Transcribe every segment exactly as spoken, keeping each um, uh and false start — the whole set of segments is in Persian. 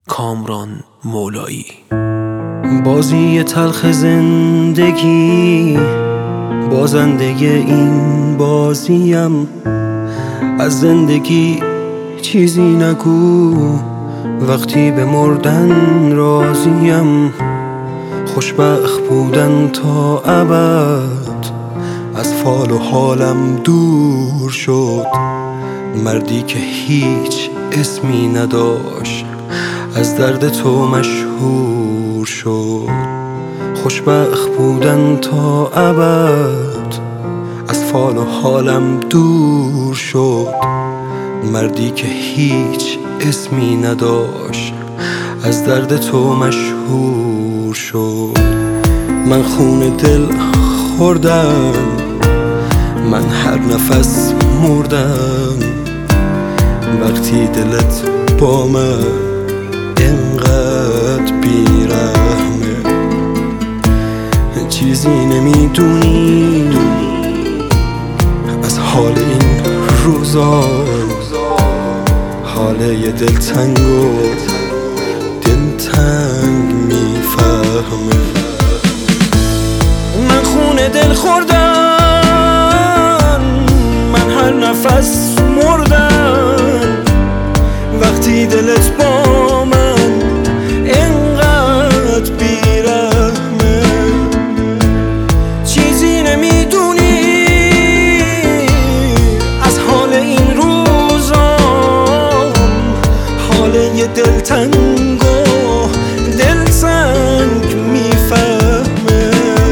کامران مولایی. بازی تلخ زندگی، بازنده این بازیم. از زندگی چیزی نگو، وقتی به مردن راضیم. خوشبخت بودن تا ابد از فال و حالم دور شد. مردی که هیچ اسمی نداشت از درد تو مشهور شد. خوشبخت بودن تا ابد از فال و حالم دور شد. مردی که هیچ اسمی نداشت از درد تو مشهور شد. من خون دل خوردم، من هر نفس مردم. وقتی دلت با من انقدر بیرحمه، چیزی نمیدونی از حال این روزا. حال یه دلتنگ و دلتنگ میفهمه. من خون دل خوردم، من هر نفس مردم. وقتی دلت با من انقدر بیرحمه، چیزی نمیدونی از حال این روزا. حال یه دلتنگ و دلتنگ میفهمه.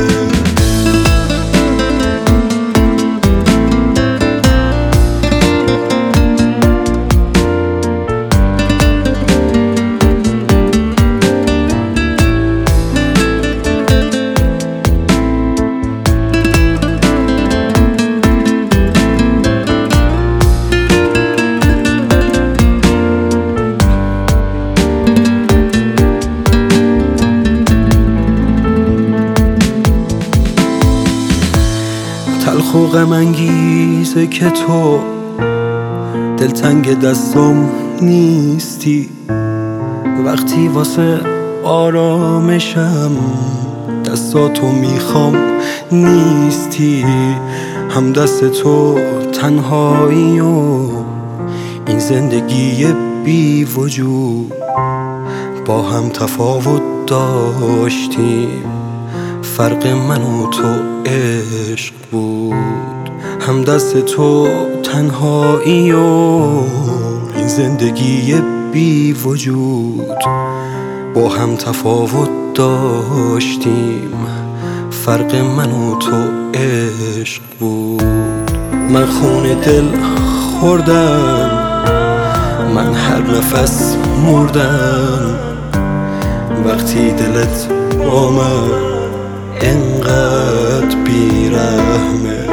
تلخ و غم انگیزه که تو دلتنگ دستم نیستی. وقتی واسه آرامشم دستاتو میخوام نیستی. هم دست تو تنهایی و این زندگی بی وجود با هم تفاوت داشتیم. فرق من و تو عشق بود. هم دست تو تنهایی و این زندگی بی وجود با هم تفاوت داشتیم. فرق من و تو عشق بود. من خون دل خوردم، من هر نفس مردم. وقتی دلت با من انقدر بیرحمه،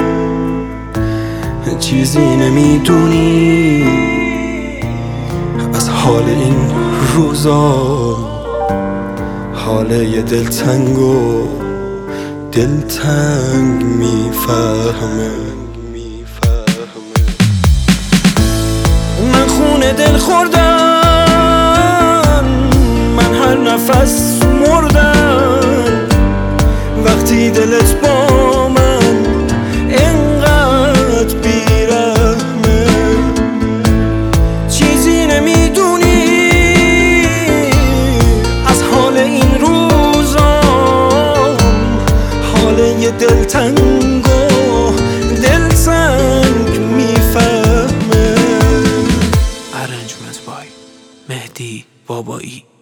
چیزی نمیدونی از حال این روزا. حال یه دلتنگ و دلتنگ میفهمه. من خون دل خوردم، من هر نفس مردم. وقتی دلت با من انقدر بیرحمه، چیزی نمیدونی از حال این روزا. حال یه دلتنگ و دلتنگ میفهمه. ارنجمنت بای مهدی بابایی.